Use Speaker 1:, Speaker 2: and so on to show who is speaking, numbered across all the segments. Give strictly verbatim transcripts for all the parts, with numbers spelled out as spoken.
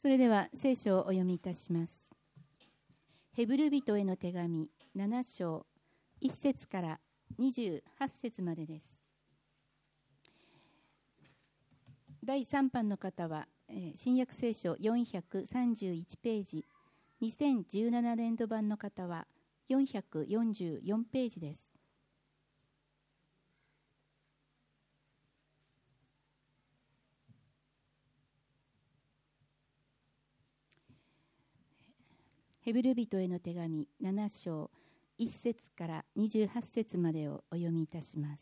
Speaker 1: それでは聖書をお読みいたします。ヘブル人への手紙なな章いち節からにじゅうはち節までです。だいさん版の方は、えー、新約聖書よんひゃくさんじゅういちページ、にせんじゅうなな年度版の方はよんひゃくよんじゅうよんページです。ヘブル人への手紙なな章いち節からにじゅうはち節までをお読みいたします。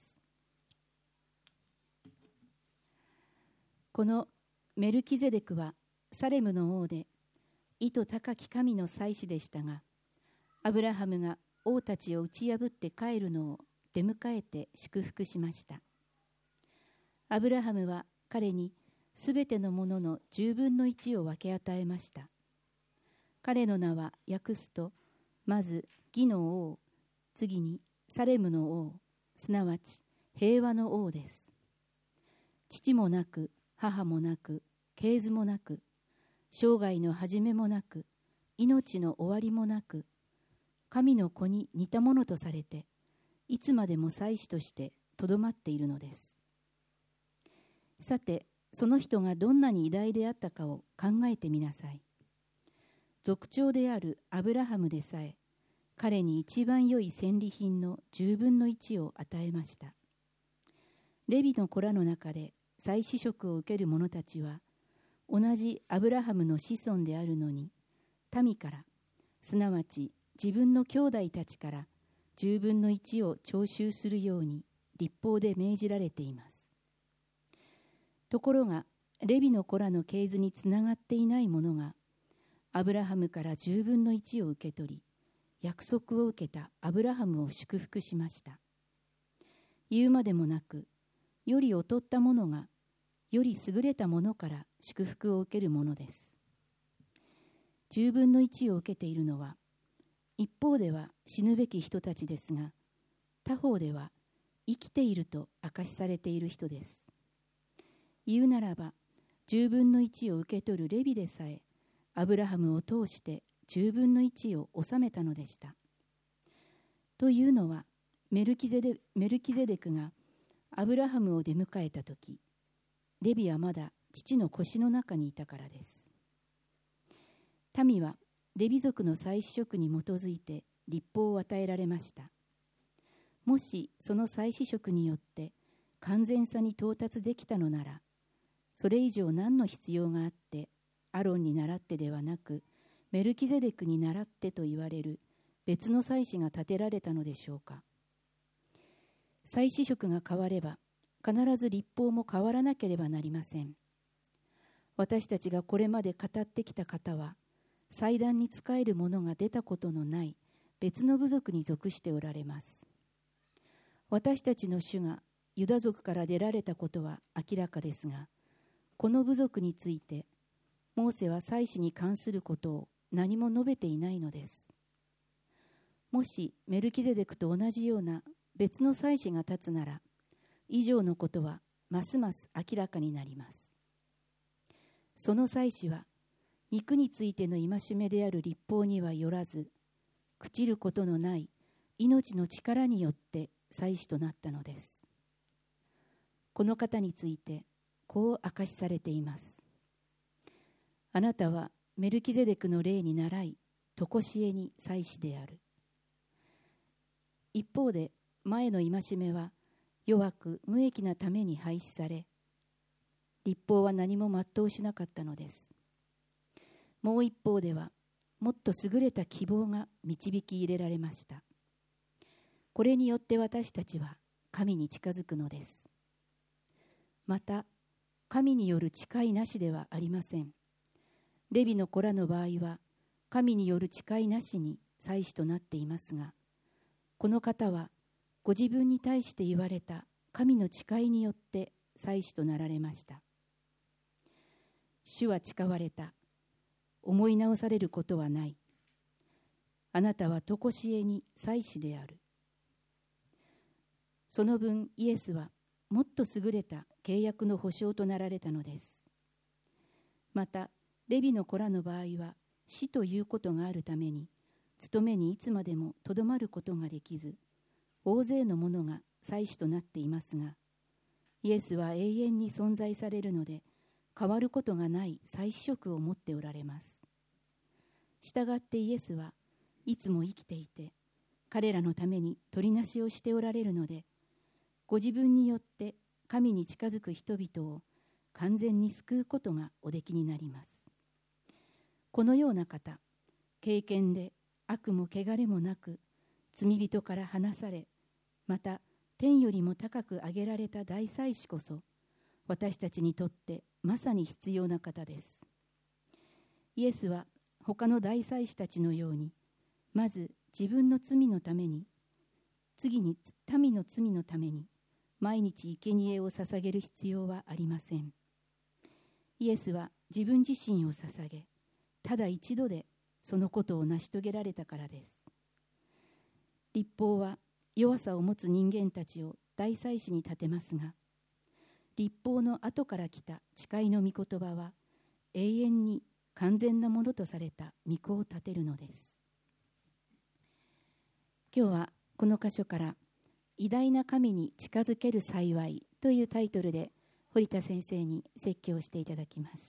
Speaker 1: このメルキゼデクはサレムの王で、意図高き神の祭司でしたが、アブラハムが王たちを打ち破って帰るのを出迎えて祝福しました。アブラハムは彼にすべてのものの十分の一を分け与えました。彼の名は訳すと、まず義の王、次にサレムの王、すなわち平和の王です。父もなく、母もなく、系図もなく、生涯の始めもなく、命の終わりもなく、神の子に似たものとされて、いつまでも祭司としてとどまっているのです。さて、その人がどんなに偉大であったかを考えてみなさい。族長であるアブラハムでさえ、彼に一番良い戦利品の十分の一を与えました。レビの子らの中で祭司職を受ける者たちは、同じアブラハムの子孫であるのに、民から、すなわち自分の兄弟たちから十分の一を徴収するように律法で命じられています。ところが、レビの子らの系図につながっていない者が、アブラハムから十分の一を受け取り、約束を受けたアブラハムを祝福しました。言うまでもなく、より劣った者が、より優れた者から祝福を受けるものです。十分の一を受けているのは、一方では死ぬべき人たちですが、他方では生きていると証しされている人です。言うならば、十分の一を受け取るレビでさえ、アブラハムを通して十分の一を収めたのでした。というのは、メルキゼデ、メルキゼデクがアブラハムを出迎えたとき、レビはまだ父の腰の中にいたからです。民はレビ族の祭司職に基づいて律法を与えられました。もしその祭司職によって完全さに到達できたのなら、それ以上何の必要があって、アロンに倣ってではなく、メルキゼデクに倣ってと言われる別の祭司が立てられたのでしょうか。祭司職が変われば、必ず律法も変わらなければなりません。私たちがこれまで語ってきた方は、祭壇に仕える者が出たことのない別の部族に属しておられます。私たちの主がユダ族から出られたことは明らかですが、この部族について、モーセは祭司に関することを何も述べていないのです。もしメルキゼデクと同じような別の祭司が立つなら、以上のことはますます明らかになります。その祭司は、肉についての戒めである律法にはよらず、朽ちることのない命の力によって祭司となったのです。この方について、こう明かしされています。あなたはメルキゼデクの例に倣い、とこしえに祭司である。一方で、前の戒めは弱く無益なために廃止され、律法は何も全うしなかったのです。もう一方では、もっと優れた希望が導き入れられました。これによって私たちは神に近づくのです。また、神による誓いなしではありません。レビの子らの場合は、神による誓いなしに祭司となっていますが、この方はご自分に対して言われた神の誓いによって祭司となられました。主は誓われた。思い直されることはない。あなたはとこしえに祭司である。その分イエスはもっと優れた契約の保証となられたのです。また、 レビの子らの場合は死ということがあるために、務めにいつまでもとどまることができず、大勢の者が祭司となっていますが、イエスは永遠に存在されるので、変わることがない祭司職を持っておられます。したがってイエスはいつも生きていて、彼らのために取りなしをしておられるので、ご自分によって神に近づく人々を完全に救うことがおできになります。このような方、敬虔で悪も汚れもなく、罪人から離され、また天よりも高く上げられた大祭司こそ、私たちにとってまさに必要な方です。イエスは他の大祭司たちのように、まず自分の罪のために、次に民の罪のために、毎日生贄を捧げる必要はありません。イエスは自分自身を捧げ、ただ一度でそのことを成し遂げられたからです。律法は弱さを持つ人間たちを大祭司に立てますが、律法の後から来た誓いの御言葉は永遠に完全なものとされた御子を立てるのです。今日はこの箇所から偉大な神に近づける幸いというタイトルで堀田先生に説教していただきます。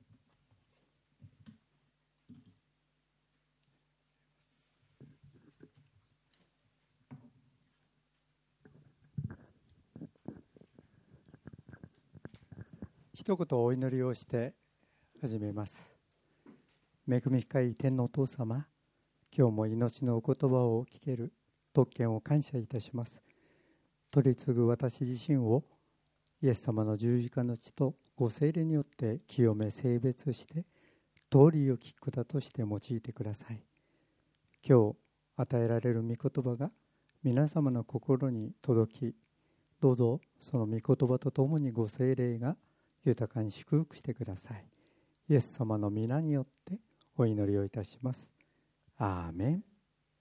Speaker 2: 一言お祈りをして始めます。恵み深い天のお父様、今日も命のお言葉を聞ける特権を感謝いたします。取り次ぐ私自身をイエス様の十字架の血とご聖霊によって清め聖別して道理を聞く方として用いてください。今日与えられる御言葉が皆様の心に届き、どうぞその御言葉とともにご聖霊が豊かに祝福してください。イエス様の皆によってお祈りをいたします。アーメン。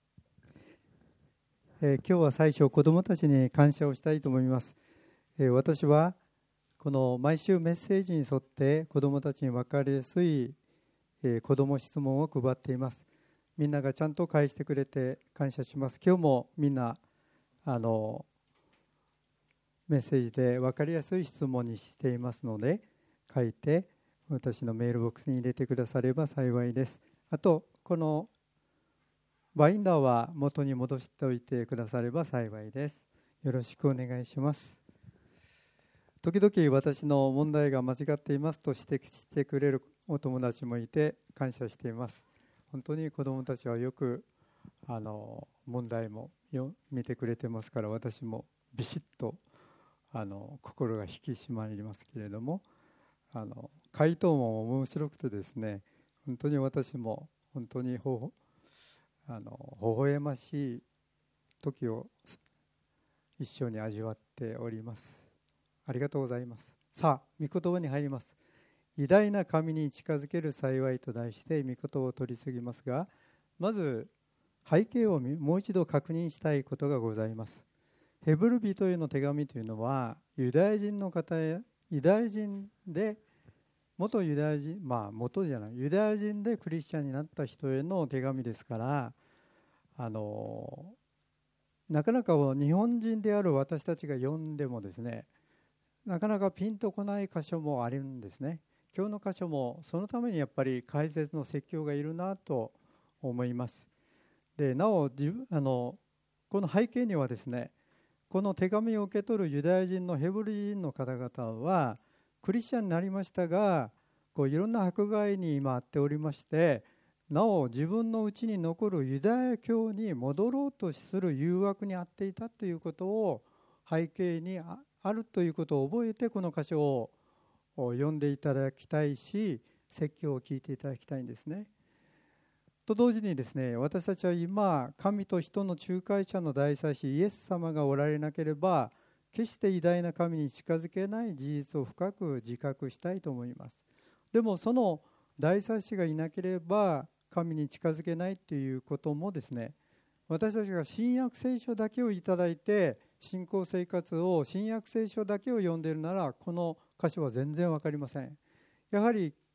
Speaker 2: えー、今日は最初子どもたちに感謝をしたいと思います。えー、私はこの毎週メッセージに沿って子どもたちに分かりやすい、えー、子ども質問を配っています。みんながちゃんと返してくれて感謝します。今日もみんなあのメッセージで分かりやすい質問にしていますので、書いて私のメールボックスに入れてくだされば幸いです。あとこのバインダーは元に戻しておいてくだされば幸いです。よろしくお願いします。時々私の問題が間違っていますと指摘してくれるお友達もいて感謝しています。本当に子どもたちはよくあの問題もよ見てくれてますから、私もビシッとあの心が引き締まりますけれども、あの回答も面白くてですね、本当に私も本当にほあの微笑ましい時を一緒に味わっております。ありがとうございます。さあ、御言葉に入ります。偉大な神に近づける幸いと題して御言葉を取り次ぎますが、まず背景をもう一度確認したいことがございます。ヘブル人への手紙というのはユダヤ人の方やユダヤ人で元ユダヤ人まあ元じゃないユダヤ人でクリスチャンになった人への手紙ですから、あのなかなか日本人である私たちが読んでもですね、なかなかピンとこない箇所もあるんですね。今日の箇所もそのためにやっぱり解説の説教がいるなと思います。でなお自分あのこの背景にはですね、この手紙を受け取るユダヤ人のヘブル人の方々はクリスチャンになりましたが、こういろんな迫害に今あっておりまして、なお自分のうちに残るユダヤ教に戻ろうとする誘惑にあっていたということを背景にあるということを覚えて、この箇所を読んでいただきたいし、説教を聞いていただきたいんですね。と同時にですね、私たちは今神と人の仲介者の大祭司イエス様がおられなければ決して偉大な神に近づけない事実を深く自覚したいと思います。でもその大祭司がいなければ神に近づけないということもですね、私たちが新約聖書だけをいただいて信仰生活を新約聖書だけを読んでいるなら、この箇所は全然わかりません。やはり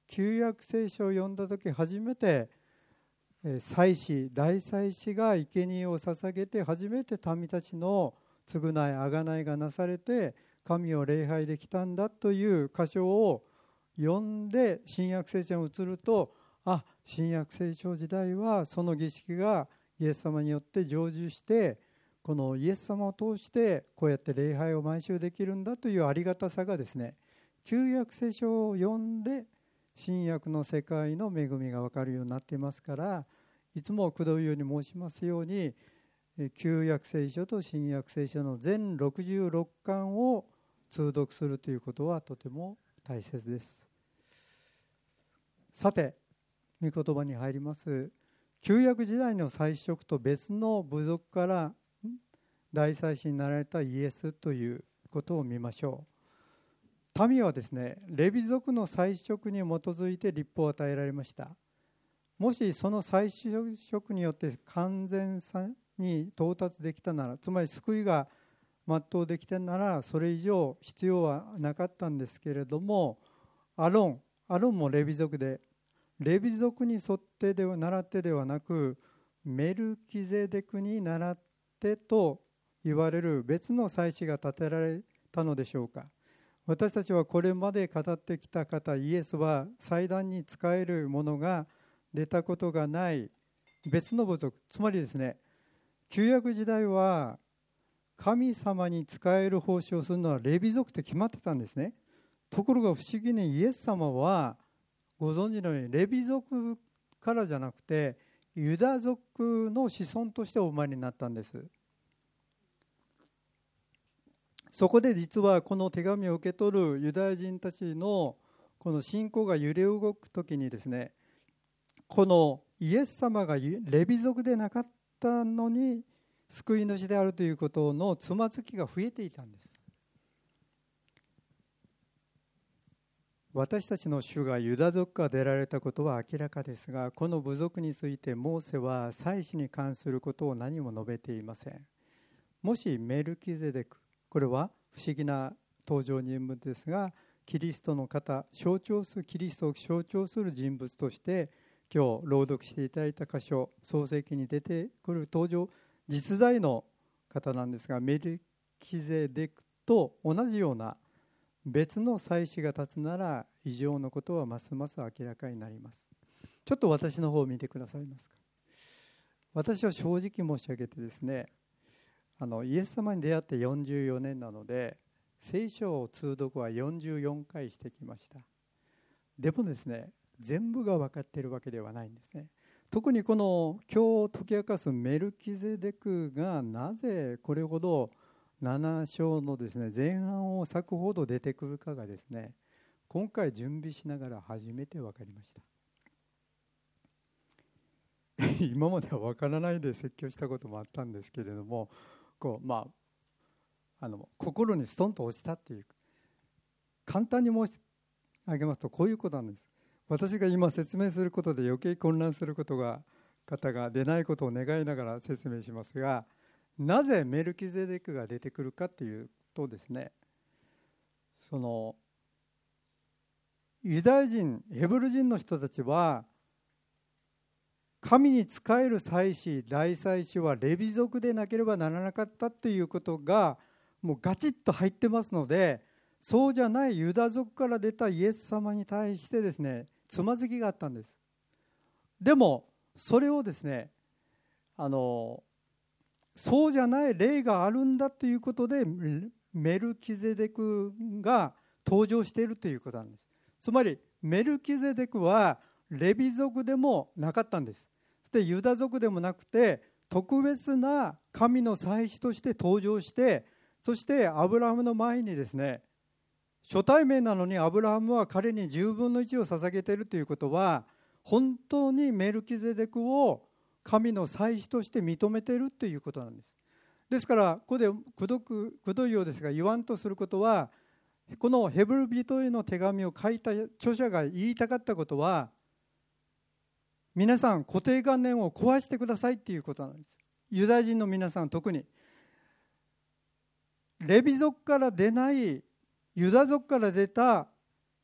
Speaker 2: 旧約聖書を読んだ時初めて祭司、大祭司が生贄を捧げて初めて民たちの償い、贖いがなされて神を礼拝できたんだという箇所を読んで新約聖書に移ると、あ、新約聖書時代はその儀式がイエス様によって成就して、このイエス様を通してこうやって礼拝を毎週できるんだというありがたさがですね、旧約聖書を読んで新約の世界の恵みが分かるようになっていますから、いつもくどいように申しますように、旧約聖書と新約聖書の全ろくじゅうろっかんを通読するということはとても大切です。さて、御言葉に入ります。旧約時代の祭司職と別の部族から大祭司になられたイエスということを見ましょう。民はですね、レビ族の祭司職に基づいて律法を与えられました。もしその祭司職によって完全さに到達できたなら、つまり救いが全うできたなら、それ以上必要はなかったんですけれども、アロン、アロンもレビ族で、レビ族に沿ってでは習ってではなく、メルキゼデクに倣ってと言われる別の祭司が立てられたのでしょうか。私たちはこれまで語ってきた方、イエスは祭壇に仕えるものが出たことがない別の部族、つまりですね、旧約時代は神様に仕える奉仕をするのはレビ族って決まってたんですね。ところが不思議にイエス様はご存知のようにレビ族からじゃなくてユダ族の子孫としてお生まれになったんです。そこで実はこの手紙を受け取るユダヤ人たちのこの信仰が揺れ動くときにですね、このイエス様がレビ族でなかったのに救い主であるということのつまずきが増えていたんです。私たちの主がユダ族から出られたことは明らかですが、この部族についてモーセは祭司に関することを何も述べていません。もしメルキゼデク、これは不思議な登場人物ですが、キリストの方、象徴するキリストを象徴する人物として今日朗読していただいた箇所、創世記に出てくる登場実在の方なんですが、メルキゼデクと同じような別の祭司が立つなら異常のことはますます明らかになります。ちょっと私の方を見てくださいますか。私は正直申し上げてですね、あのイエス様に出会ってよんじゅうよねんなので、聖書を通読はよんじゅうよんかいしてきました。でもですね、全部が分かっているわけではないんですね。特にこの今日解き明かすメルキゼデクがなぜこれほどなな章のですね前半を割くほど出てくるかがですね、今回準備しながら初めて分かりました。今までは分からないで説教したこともあったんですけれども、こう、まあ、あの心にストンと落ちたっていう、簡単に申し上げますとこういうことなんです。私が今説明することで余計混乱することが方が出ないことを願いながら説明しますが、なぜメルキゼデクが出てくるかというとですね、そのユダヤ人、ヘブル人の人たちは神に仕える祭司、大祭司はレビ族でなければならなかったということがもうガチッと入ってますので、そうじゃないユダ族から出たイエス様に対してですね、つまずきがあったんです。でもそれをですね、あのそうじゃない例があるんだということでメルキゼデクが登場しているということなんです。つまりメルキゼデクはレビ族でもなかったんです。でユダ族でもなくて特別な神の祭司として登場して、そしてアブラハムの前にですね、初対面なのにアブラハムは彼にじゅうぶんのいちを捧げているということは、本当にメルキゼデクを神の祭司として認めているということなんです。ですからここでくどくくどいようですが言わんとすることは、このヘブル人への手紙を書いた著者が言いたかったことは、皆さん固定観念を壊してくださいということなんです。ユダヤ人の皆さん、特にレビ族から出ないユダ族から出た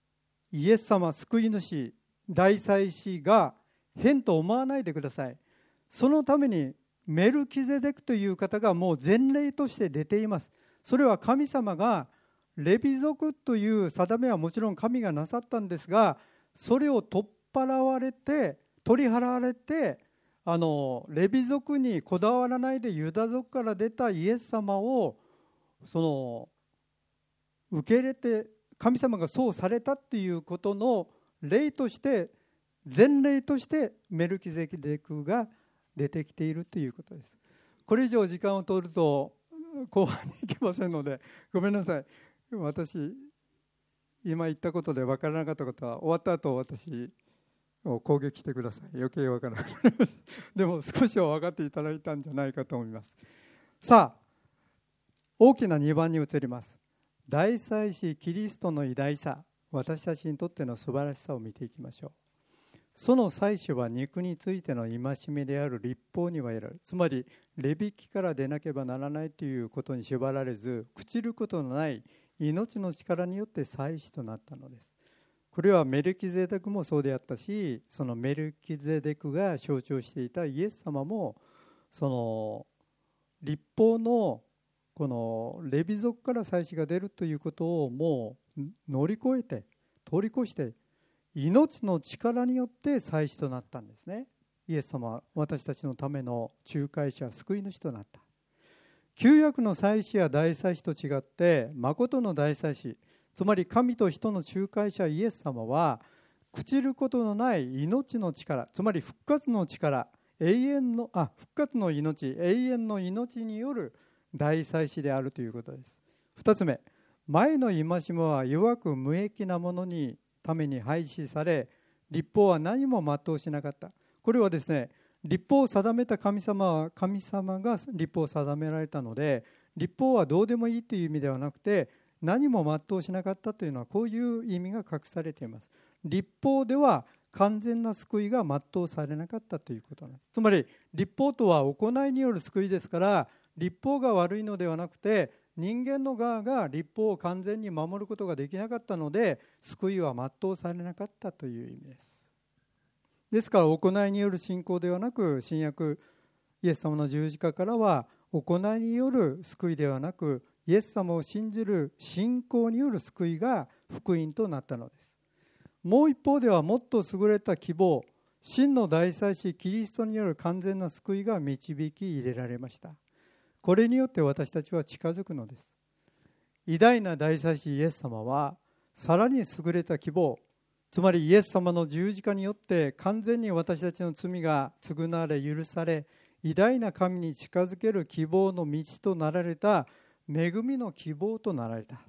Speaker 2: イエス様救い主大祭司が変と思わないでください。そのためにメルキゼデクという方がもう前例として出ています。それは神様がレビ族という定めはもちろん神がなさったんですが、それを取っ払われて取り払われて、あのレビ族にこだわらないでユダ族から出たイエス様をその受け入れて、神様がそうされたということの例として、前例としてメルキゼデクが出てきているということです。これ以上時間を取ると後半に行けませんのでごめんなさい。私今言ったことで分からなかったことは終わった後私を攻撃してください。余計分からないでも少しは分かっていただいたんじゃないかと思います。さあ、大きなにばんに移ります。大祭司キリストの偉大さ、私たちにとっての素晴らしさを見ていきましょう。その祭司は肉についての戒めである律法には得られる。つまりレビ記から出なければならないということに縛られず、朽ちることのない命の力によって祭司となったのです。これはメルキゼデクもそうであったし、そのメルキゼデクが象徴していたイエス様も、その律法のこのレビ族から祭司が出るということをもう乗り越えて通り越して命の力によって祭司となったんですね。イエス様は私たちのための仲介者、救い主となった。旧約の祭司や大祭司と違って誠の大祭司、つまり神と人の仲介者イエス様は朽ちることのない命の力、つまり復活の力、永遠のあ復活の命、永遠の命による大祭司であるということです。二つ目、前の戒めは弱く無益なものにために廃止され、律法は何も全うしなかった。これはですね、律法を定めた神様は神様が律法を定められたので、律法はどうでもいいという意味ではなくて、何も全うしなかったというのはこういう意味が隠されています。律法では完全な救いが全うされなかったということなんです。つまり律法とは行いによる救いですから、律法が悪いのではなくて、人間の側が律法を完全に守ることができなかったので、救いは全うされなかったという意味です。ですから行いによる信仰ではなく、新約イエス様の十字架からは行いによる救いではなく、イエス様を信じる信仰による救いが福音となったのです。もう一方ではもっと優れた希望、真の大祭司キリストによる完全な救いが導き入れられました。これによって私たちは近づくのです。偉大な大祭司イエス様はさらに優れた希望、つまりイエス様の十字架によって完全に私たちの罪が償われ許され、偉大な神に近づける希望の道となられた恵みの希望となられた。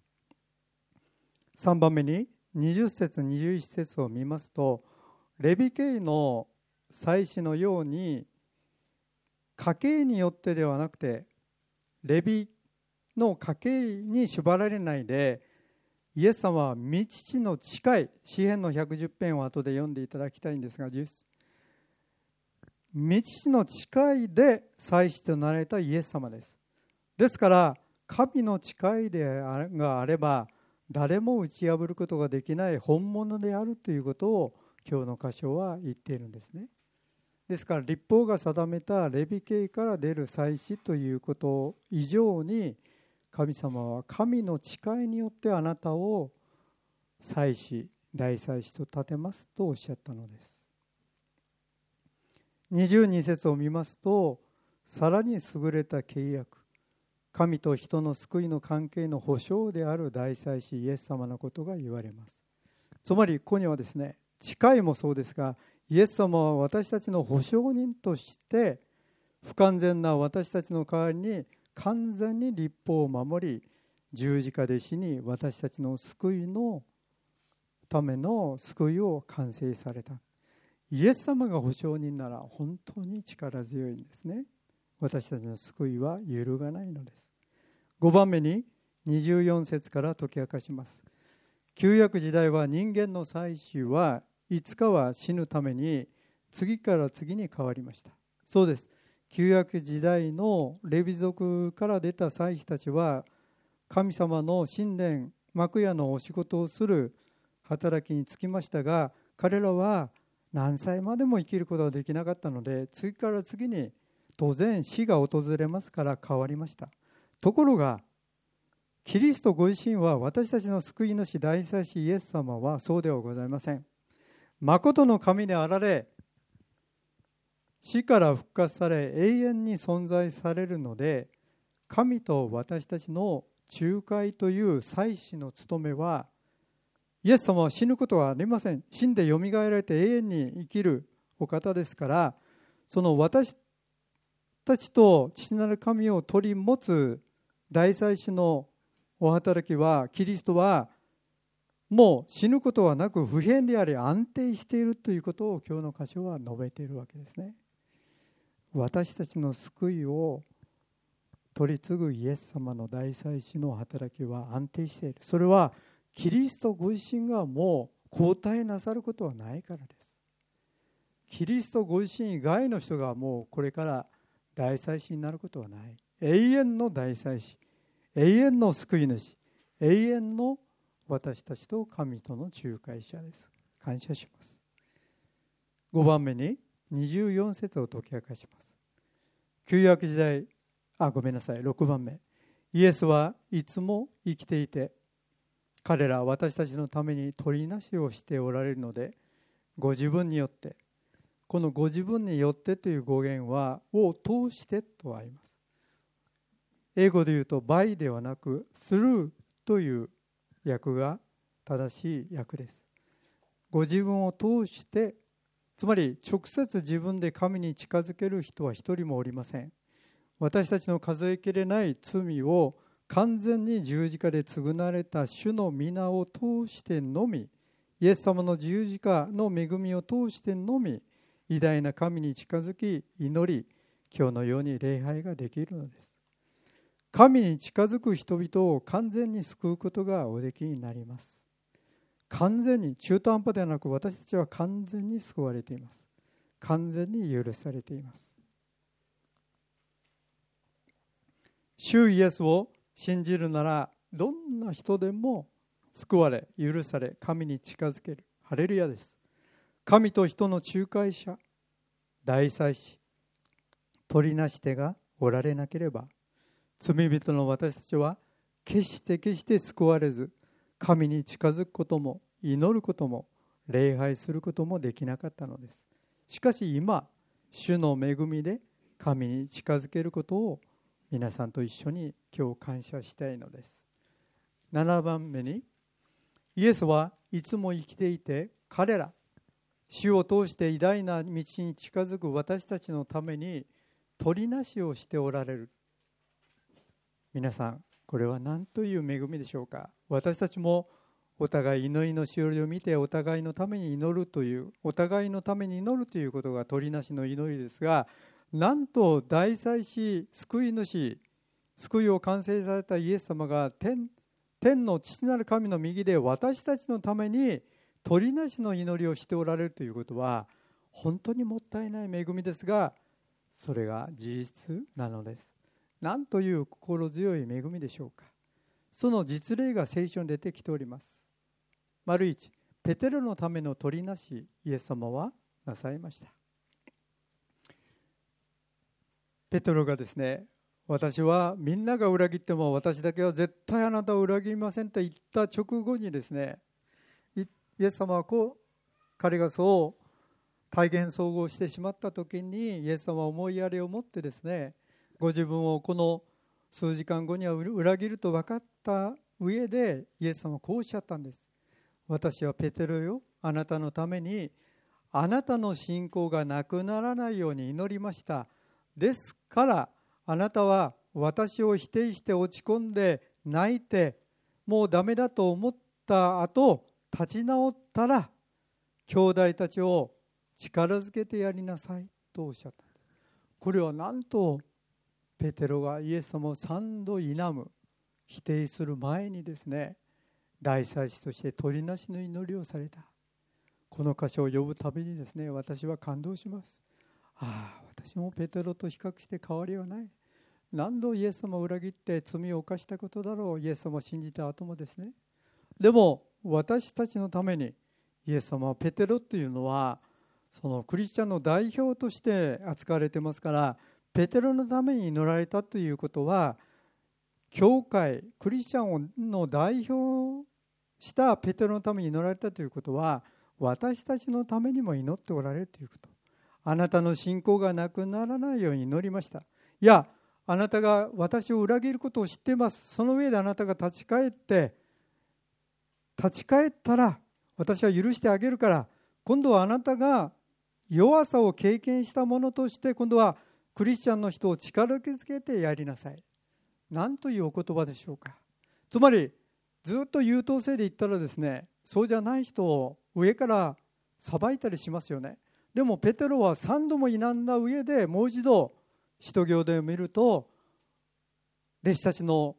Speaker 2: さんばんめににじゅっ節にじゅういち節を見ますと、レビ記の祭司のように家系によってではなくて、レビの家系に縛られないで、イエス様は御父の近い、詩編のひゃくじゅう編を後で読んでいただきたいんですが、御父の近いで祭司となられたイエス様です。ですから神の近いでがあれば誰も打ち破ることができない本物であるということを今日の箇所は言っているんですね。ですから律法が定めたレビ記から出る祭司ということ以上に、神様は神の誓いによってあなたを祭司、大祭司と立てますとおっしゃったのです。にじゅうに節を見ますと、さらに優れた契約、神と人の救いの関係の保証である大祭司イエス様のことが言われます。つまりここにはですね、誓いもそうですが、イエス様は私たちの保証人として不完全な私たちの代わりに完全に律法を守り、十字架で死に私たちの救いのための救いを完成された。イエス様が保証人なら本当に力強いんですね。私たちの救いは揺るがないのです。ごばんめににじゅうよん節から解き明かします。旧約時代は人間の祭司はいつかは死ぬために次から次に変わりました。そうです。旧約時代のレビ族から出た祭司たちは神様の神殿幕屋のお仕事をする働きに就きましたが、彼らは何歳までも生きることができなかったので、次から次に当然死が訪れますから変わりました。ところがキリストご自身は、私たちの救い主大祭司イエス様はそうではございません。誠の神であられ、死から復活され永遠に存在されるので、神と私たちの仲介という祭司の務めは、イエス様は死ぬことはありません。死んでよみがえられて永遠に生きるお方ですから、その私たちと父なる神を取り持つ大祭司のお働きは、キリストはもう死ぬことはなく不変であり安定しているということを今日の箇所は述べているわけですね。私たちの救いを取り継ぐイエス様の大祭司の働きは安定している。それはキリストご自身がもう交代なさることはないからです。キリストご自身以外の人がもうこれから大祭司になることはない。永遠の大祭司、永遠の救い主、永遠の私たちと神との仲介者です。感謝します。ごばんめににじゅうよん節を解き明かします。旧約時代、あ、ごめんなさい、ろくばんめ。イエスはいつも生きていて、彼ら私たちのために取りなしをしておられるので、ご自分によって、このご自分によってという語源は、を通してとあります。英語で言うと、by ではなく、through という訳が正しい訳です。ご自分を通して、つまり直接自分で神に近づける人は一人もおりません。私たちの数えきれない罪を完全に十字架で償われた主の皆を通してのみ、イエス様の十字架の恵みを通してのみ、偉大な神に近づき祈り、今日のように礼拝ができるのです。神に近づく人々を完全に救うことがおできになります。完全に、中途半端ではなく、私たちは完全に救われています。完全に許されています。主イエスを信じるなら、どんな人でも救われ、許され、神に近づける。ハレルヤです。神と人の仲介者、大祭司、取りなし手がおられなければ、罪人の私たちは決して決して救われず、神に近づくことも祈ることも礼拝することもできなかったのです。しかし今、主の恵みで神に近づけることを皆さんと一緒に今日感謝したいのです。ななばんめに、イエスはいつも生きていて、彼ら、主を通して偉大な道に近づく私たちのために取りなしをしておられる。皆さん、これは何という恵みでしょうか。私たちもお互い祈りのしおりを見て、お互いのために祈るという、お互いのために祈るということが取りなしの祈りですが、なんと大祭司、救い主、救いを完成されたイエス様が 天, 天の父なる神の右で私たちのために取りなしの祈りをしておられるということは、本当にもったいない恵みですが、それが事実なのです。なんという心強い恵みでしょうか。その実例が聖書に出てきております。丸一、ペテロのための取りなし、イエス様はなさいました。ペテロがですね、私はみんなが裏切っても私だけは絶対あなたを裏切りませんと言った直後にですね、イエス様はこう、彼がそう体現総合してしまった時に、イエス様は思いやりを持ってですね、ご自分をこの数時間後には裏切ると分かった上で、イエス様はこうおっしゃったんです。私はペテロよ、あなたのためにあなたの信仰がなくならないように祈りました。ですからあなたは私を否定して落ち込んで泣いて、もうダメだと思った後立ち直ったら、兄弟たちを力づけてやりなさいとおっしゃった。これはなんとペテロがイエス様を三度否む、否定する前にですね、大祭司として取りなしの祈りをされた。この箇所を読むたびにですね、私は感動します。ああ、私もペテロと比較して変わりはない。何度イエス様を裏切って罪を犯したことだろう。イエス様を信じた後もですね。でも私たちのために、イエス様はペテロというのはそのクリスチャンの代表として扱われてますから、ペテロのために祈られたということは、教会クリスチャンの代表したペテロのために祈られたということは、私たちのためにも祈っておられるということ。あなたの信仰がなくならないように祈りました。いや、あなたが私を裏切ることを知っています。その上であなたが立ち返って立ち返ったら私は許してあげるから、今度はあなたが弱さを経験したものとして、今度はクリスチャンの人を力づけてやりなさい。なんというお言葉でしょうか。つまりずっと優等生で言ったらですね、そうじゃない人を上から裁いたりしますよね。でもペテロは三度も否んだ上で、もう一度使徒行伝を見ると、弟子たちの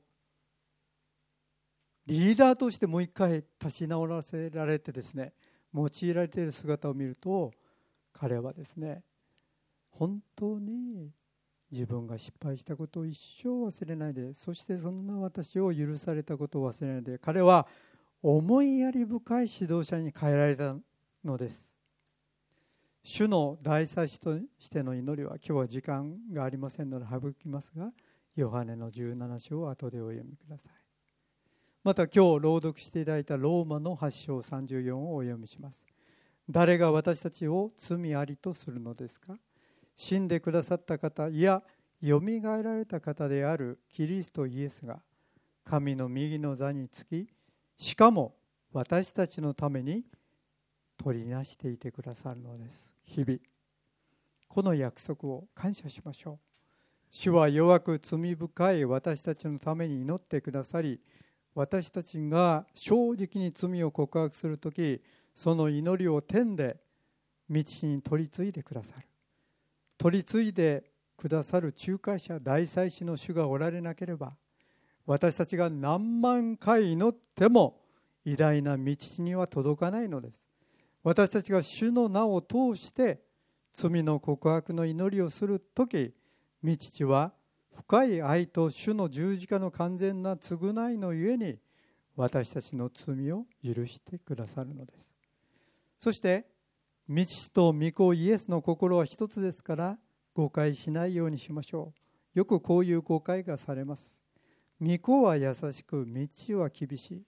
Speaker 2: リーダーとしてもう一回立ち直らせられてですね、用いられている姿を見ると、彼はですね、本当に自分が失敗したことを一生忘れないで、そしてそんな私を許されたことを忘れないで、彼は思いやり深い指導者に変えられたのです。主の大祭司としての祈りは、今日は時間がありませんので省きますが、ヨハネのじゅうなな章を後でお読みください。また今日朗読していただいたローマのはち章さんじゅうよんをお読みします。誰が私たちを罪ありとするのですか。死んでくださった方、いやよみがえられた方であるキリストイエスが神の右の座につき、しかも私たちのために取りなしていてくださるのです。日々この約束を感謝しましょう。主は弱く罪深い私たちのために祈ってくださり、私たちが正直に罪を告白するとき、その祈りを天で道に取り継いでくださる。取り継いでくださる仲介者、大祭司の主がおられなければ、私たちが何万回祈っても偉大な道には届かないのです。私たちが主の名を通して罪の告白の祈りをするとき、御父は深い愛と主の十字架の完全な償いのゆえに私たちの罪を許してくださるのです。そして御父と御子イエスの心は一つですから、誤解しないようにしましょう。よくこういう誤解がされます。御子は優しく、御父は厳しい。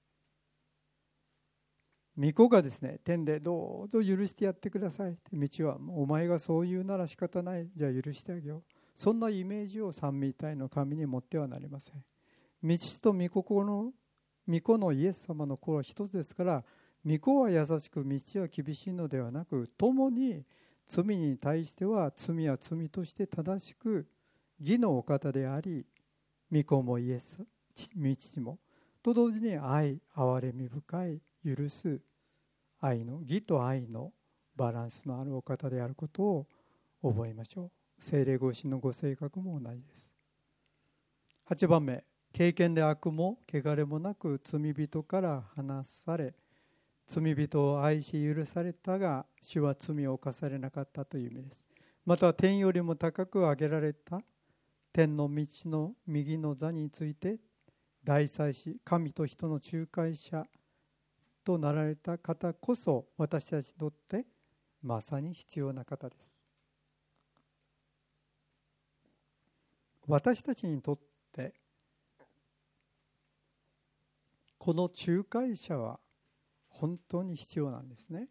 Speaker 2: 御子がですね、天でどうぞ許してやってください。御父はお前がそう言うなら仕方ない、じゃあ許してあげよう。そんなイメージを三位一体の神に持ってはなりません。御父と御子の御子のイエス様の子は一つですから、御子は優しく、御父は厳しいのではなく、共に罪に対しては罪は罪として正しく義のお方であり、御子もイエス、御父もと同時に愛、憐れみ深い、許す愛の、義と愛のバランスのあるお方であることを覚えましょう。聖霊ご神のご性格も同じです。はちばんめ、経験で悪も汚れもなく罪人から離され、罪人を愛し許されたが、主は罪を犯されなかったという意味です。また天よりも高く上げられた天の道の右の座について大祭司、神と人の仲介者となられた方こそ、私たちにとってまさに必要な方です。私たちにとってこの仲介者は本当に必要なんですね。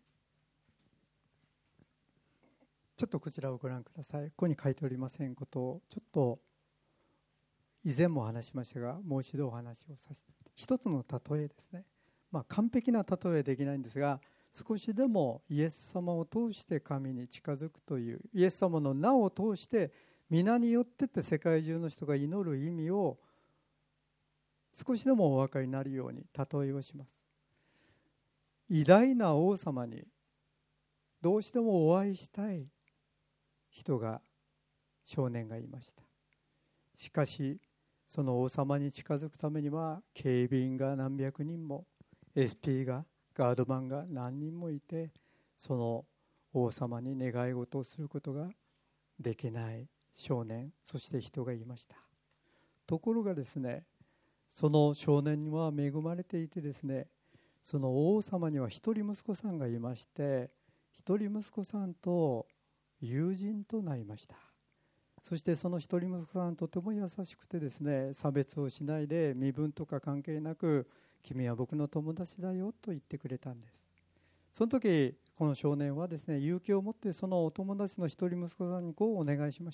Speaker 2: ちょっとこちらをご覧ください。ここに書いておりませんことをちょっと以前も話しましたが、もう一度お話をさせて、一つの例えですね。まあ完璧な例えはできないんですが、少しでもイエス様を通して神に近づくという、イエス様の名を通して皆によってって世界中の人が祈る意味を少しでもお分かりになるように例えをします。偉大な王様にどうしてもお会いしたい人が少年がいました。しかしその王様に近づくためには警備員が何百人も エスピー がガードマンが何人もいて、その王様に願い事をすることができない少年、そして人がいました。ところがですね、その少年には恵まれていてですね、 その王様には一人息子さんがいまして、一人息子さんと友人となりました。そしてその一人息子さんとても優しくてですね、差別をしないで身分とか関係なく、君は僕の友達だよと言ってくれたんです。その時この少年はですね、勇気を持ってそのお友達の一人息子さんにこうお願いしました。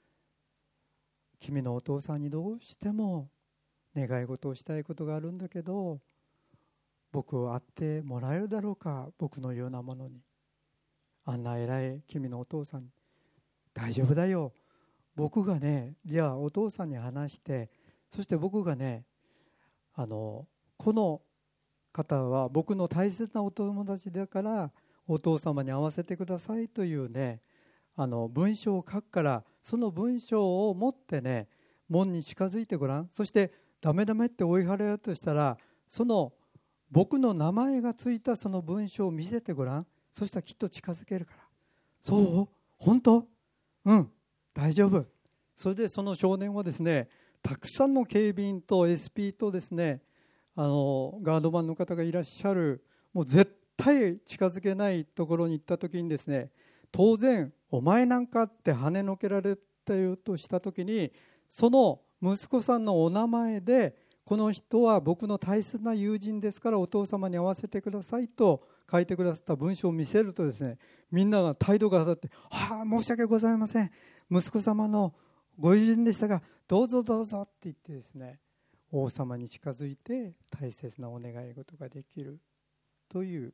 Speaker 2: 君のお父さんにどうしても願い事をしたいことがあるんだけど、僕を会ってもらえるだろうか、僕のようなものに。あんな偉い君のお父さんに、大丈夫だよ、僕がね、じゃあお父さんに話して、そして僕がね、あのこの方は僕の大切なお友達だからお父様に会わせてくださいというね、あの文章を書くから、その文章を持ってね、門に近づいてごらん。そしてダメダメって追い払おうとしたら、その僕の名前がついたその文章を見せてごらん。そしたらきっと近づけるから。そう？本当？うん、大丈夫。それでその少年はですね、たくさんの警備員と エスピー とですね、あのガードマンの方がいらっしゃる、もう絶対近づけないところに行った時にですね、当然お前なんかって跳ねのけられたよとした時に、その息子さんのお名前で、この人は僕の大切な友人ですからお父様に会わせてくださいと書いてくださった文章を見せるとですね、みんなが態度が当たって、ああ申し訳ございません、息子様のご友人でしたがどうぞどうぞって言ってですね、王様に近づいて大切なお願い事ができるという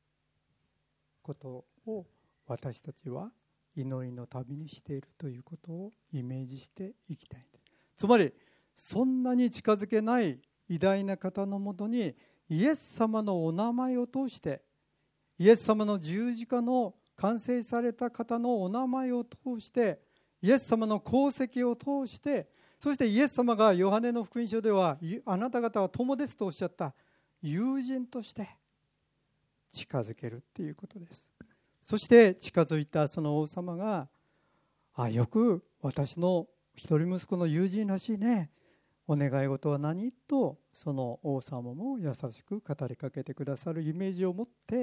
Speaker 2: ことを、私たちは祈りの旅にしているということをイメージしていきたい。つまりそんなに近づけない偉大な方のもとに、イエス様のお名前を通して、イエス様の十字架の完成された方のお名前を通して、イエス様の功績を通して、そしてイエス様がヨハネの福音書では、あなた方は友ですとおっしゃった友人として近づけるっていうことです。そして近づいたその王様が、あ、よく私の一人息子の友人らしいね、お願い事は何と、その王様も優しく語りかけてくださるイメージを持って、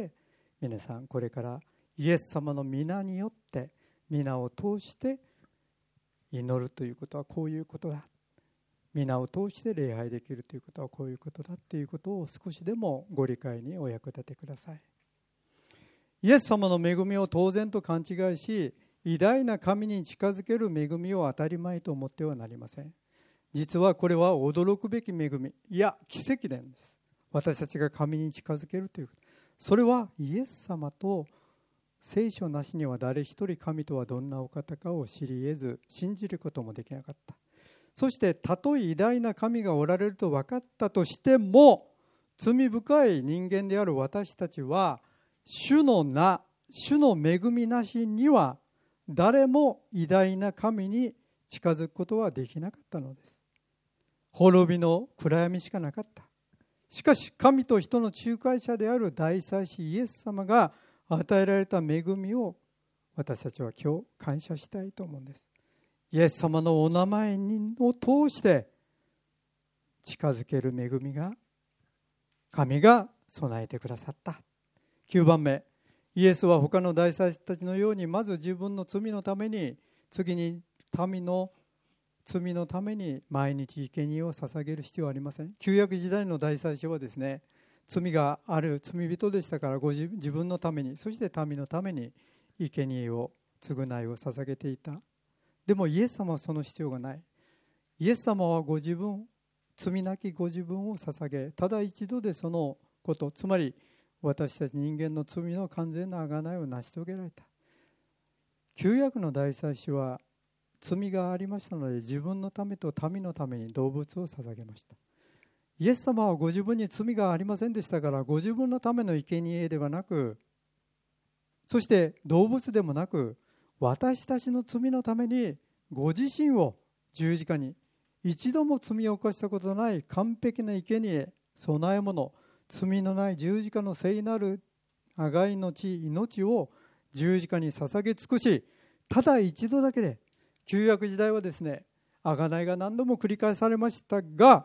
Speaker 2: 皆さんこれからイエス様の皆によって、皆を通して祈るということはこういうことだ、皆を通して礼拝できるということはこういうことだということを少しでもご理解にお役立てください。イエス様の恵みを当然と勘違いし、偉大な神に近づける恵みを当たり前と思ってはなりません。実はこれは驚くべき恵み、いや奇跡なんです。私たちが神に近づけるということ、それはイエス様と聖書なしには誰一人神とはどんなお方かを知り得ず、信じることもできなかった。そしてたとえ偉大な神がおられると分かったとしても、罪深い人間である私たちは、主の名、主の恵みなしには誰も偉大な神に近づくことはできなかったのです。滅びの暗闇しかなかった。しかし神と人の仲介者である大祭司イエス様が与えられた恵みを、私たちは今日感謝したいと思うんです。イエス様のお名前を通して近づける恵みが神が備えてくださった。きゅうばんめ、イエスは他の大祭司たちのように、まず自分の罪のために、次に民の罪のために毎日生贄を捧げる必要はありません。旧約時代の大祭司はですね、罪がある罪人でしたから、ご自自分のために、そして民のために生贄を、償いを捧げていた。でもイエス様はその必要がない。イエス様はご自分、罪なきご自分を捧げ、ただ一度でそのこと、つまり私たち人間の罪の完全な贖いを成し遂げられた。旧約の大祭司は罪がありましたので、自分のためと民のために動物を捧げました。イエス様はご自分に罪がありませんでしたから、ご自分のための生贄ではなく、そして動物でもなく、私たちの罪のためにご自身を十字架に、一度も罪を犯したことのない完璧な生贄、供え物、罪のない十字架の聖なる贖いの地、命を十字架に捧げ尽くし、ただ一度だけで、旧約時代はですね、贖いが何度も繰り返されましたが、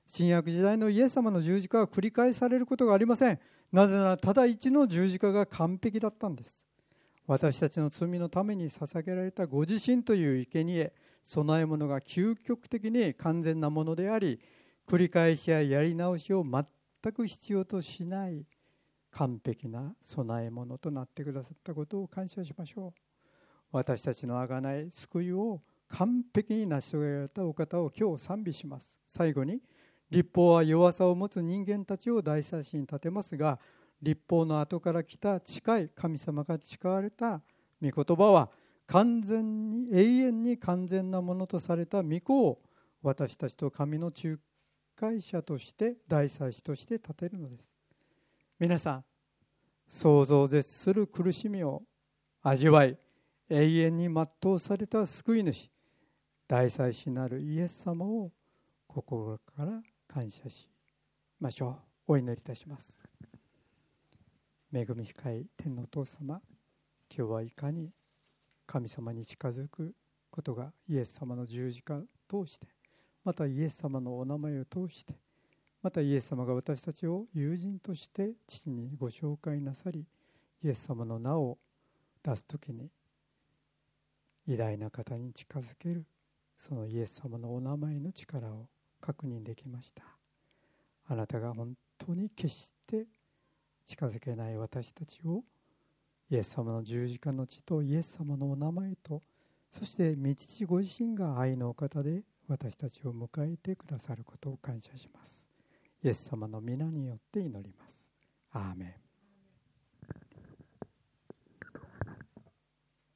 Speaker 2: 新約時代のイエス様の十字架は繰り返されることがありません。なぜならただ一の十字架が完璧だったんです。私たちの罪のために捧げられたご自身という生贄、供え物が究極的に完全なものであり、繰り返しややり直しを全く必要としない完璧な供え物となってくださったことを感謝しましょう。私たちの贖い、救いを完璧に成し遂げられたお方を今日賛美します。最後に、律法は弱さを持つ人間たちを大祭司に立てますが、律法の後から来た近い神様が誓われた御言葉は完全に永遠に完全なものとされた御子を私たちと神の仲介者として大祭司として立てるのです。皆さん、想像を絶する苦しみを味わい永遠に全うされた救い主、大祭司なるイエス様を心から感謝しましょう。お祈りいたします。恵み深い天のお父様、今日はいかに神様に近づくことがイエス様の十字架を通して、またイエス様のお名前を通して、またイエス様が私たちを友人として父にご紹介なさり、イエス様の名を出すときに偉大な方に近づける、そのイエス様のお名前の力を確認できました。あなたが本当に決して近づけない私たちを、イエス様の十字架の血とイエス様のお名前と、そして御父ご自身が愛のお方で私たちを迎えてくださることを感謝します。イエス様の皆によって祈ります。アーメン。